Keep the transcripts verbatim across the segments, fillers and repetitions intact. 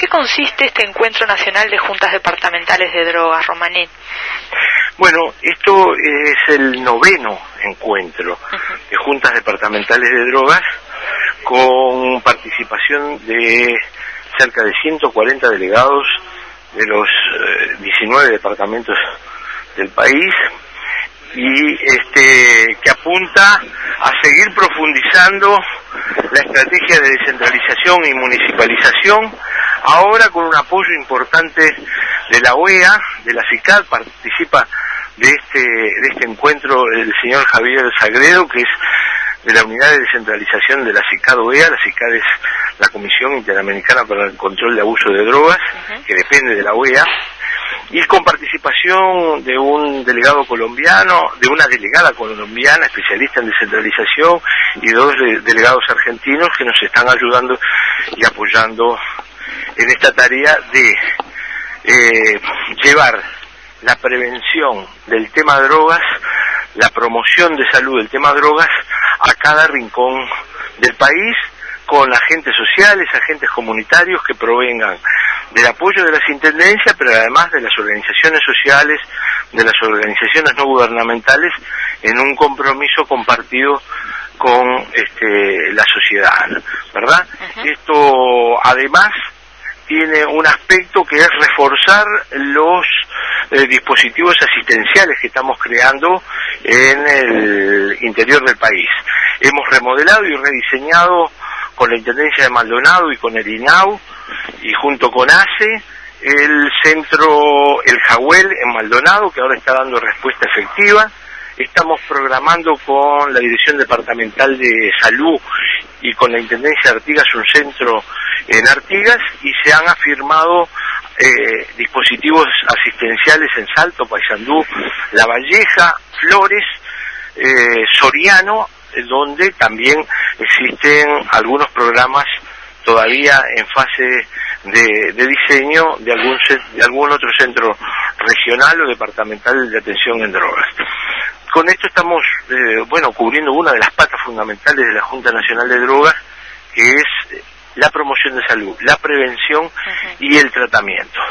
consiste este Encuentro Nacional de Juntas Departamentales de Drogas, Romaní? Bueno, esto es el noveno encuentro uh-huh. de Juntas Departamentales de Drogas, con participación de cerca de ciento cuarenta delegados de los eh, diecinueve departamentos del país, y este que apunta a seguir profundizando la estrategia de descentralización y municipalización, ahora con un apoyo importante de la O E A, de la CICAD. Participa de este de este encuentro el señor Javier Sagredo, que es de la Unidad de Descentralización de la CICAD-O E A. La CICAD es la Comisión Interamericana para el Control de Abuso de Drogas, uh-huh. que depende de la O E A, y con participación de un delegado colombiano, de una delegada colombiana especialista en descentralización, y dos de, delegados argentinos que nos están ayudando y apoyando en esta tarea de eh, llevar la prevención del tema drogas, la promoción de salud del tema drogas a cada rincón del país, con agentes sociales, agentes comunitarios que provengan del apoyo de las intendencias, pero además de las organizaciones sociales, de las organizaciones no gubernamentales, en un compromiso compartido con este, la sociedad, ¿verdad? Uh-huh. Esto además tiene un aspecto que es reforzar los eh, dispositivos asistenciales que estamos creando en el interior del país. Hemos remodelado y rediseñado con la Intendencia de Maldonado y con el I N A U, y junto con A C E, el centro El Jagüel en Maldonado, que ahora está dando respuesta efectiva. Estamos programando con la Dirección Departamental de Salud y con la Intendencia de Artigas un centro en Artigas, y se han afirmado eh, dispositivos asistenciales en Salto, Paysandú, La Valleja, Flores, eh, Soriano, donde también existen algunos programas todavía en fase de, de diseño de algún, de algún otro centro regional o departamental de atención en drogas. Con esto estamos, eh, bueno, cubriendo una de las patas fundamentales de la Junta Nacional de Drogas, que es la promoción de salud, la prevención uh-huh. y el tratamiento.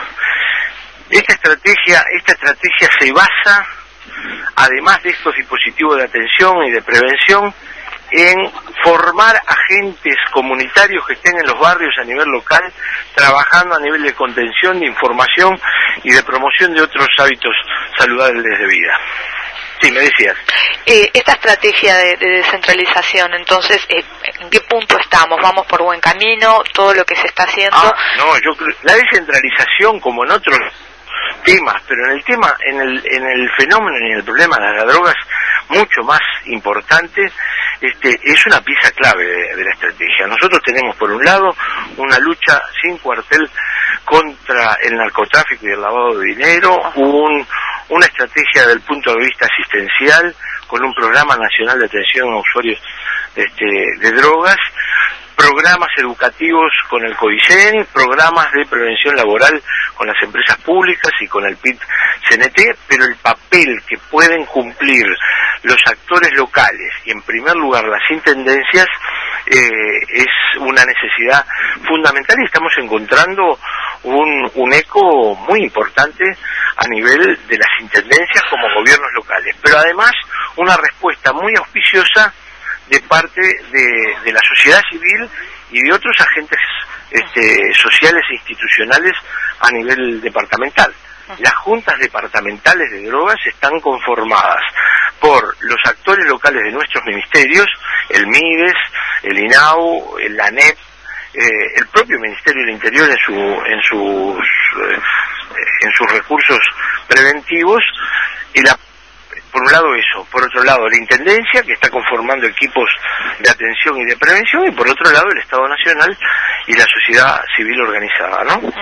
Esta estrategia, esta estrategia se basa, además de estos dispositivos de atención y de prevención, en formar agentes comunitarios que estén en los barrios a nivel local, trabajando a nivel de contención, de información y de promoción de otros hábitos saludables de vida. Sí, me decías. Eh, esta estrategia de, de descentralización, entonces, eh, ¿en qué punto estamos? ¿Vamos por buen camino? ¿Todo lo que se está haciendo? Ah, no, yo creo, la descentralización, como en otros temas, pero en el tema, en el, en el fenómeno y en el problema de las drogas, mucho más importante, este, es una pieza clave de, de la estrategia. Nosotros tenemos, por un lado, una lucha sin cuartel contra el narcotráfico y el lavado de dinero, un, una estrategia desde el punto de vista asistencial, con un programa nacional de atención a usuarios este, de drogas, programas educativos con el CODICEN, programas de prevención laboral con las empresas públicas y con el P I T-C N T, pero el papel que pueden cumplir los actores locales y en primer lugar las intendencias eh, es una necesidad fundamental, y estamos encontrando un, un eco muy importante a nivel de las intendencias como gobiernos locales, pero además una respuesta muy auspiciosa de parte de, de la sociedad civil y de otros agentes este, sociales e institucionales a nivel departamental. Las juntas departamentales de drogas están conformadas por los actores locales de nuestros ministerios, el MIDES, el I N A U, el ANEP, eh, el propio Ministerio del Interior en, su, en, sus, eh, en sus recursos preventivos, y la por un lado eso, por otro lado la Intendencia, que está conformando equipos de atención y de prevención, y por otro lado el Estado Nacional y la sociedad civil organizada, ¿no? Uh-huh.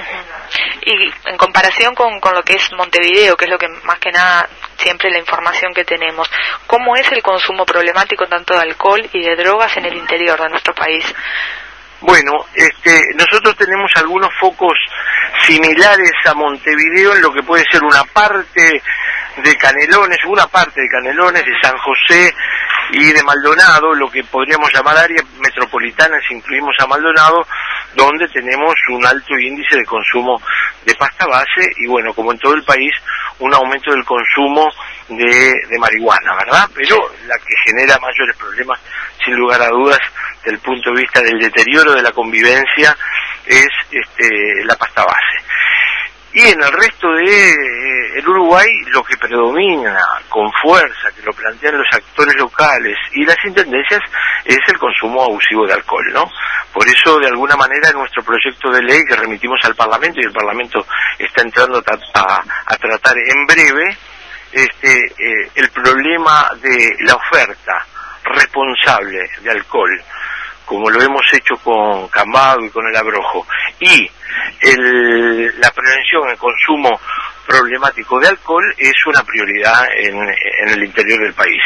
Y en comparación con, con lo que es Montevideo, que es lo que más que nada siempre la información que tenemos, ¿cómo es el consumo problemático tanto de alcohol y de drogas en el interior de nuestro país? Bueno, este, nosotros tenemos algunos focos similares a Montevideo en lo que puede ser una parte de Canelones, una parte de Canelones, de San José y de Maldonado, lo que podríamos llamar área metropolitana si incluimos a Maldonado, donde tenemos un alto índice de consumo de pasta base y bueno, como en todo el país, un aumento del consumo de, de marihuana, ¿verdad? Pero la que genera mayores problemas, sin lugar a dudas, desde el punto de vista del deterioro de la convivencia, es este, la pasta base. Y en el resto de eh, el Uruguay, lo que predomina con fuerza, que lo plantean los actores locales y las intendencias, es el consumo abusivo de alcohol, ¿no? Por eso, de alguna manera, nuestro proyecto de ley que remitimos al Parlamento, y el Parlamento está entrando a, a, a tratar en breve, este, eh, el problema de la oferta responsable de alcohol, como lo hemos hecho con Cambados y con el Abrojo, y el, la prevención del consumo problemático de alcohol es una prioridad en, en el interior del país.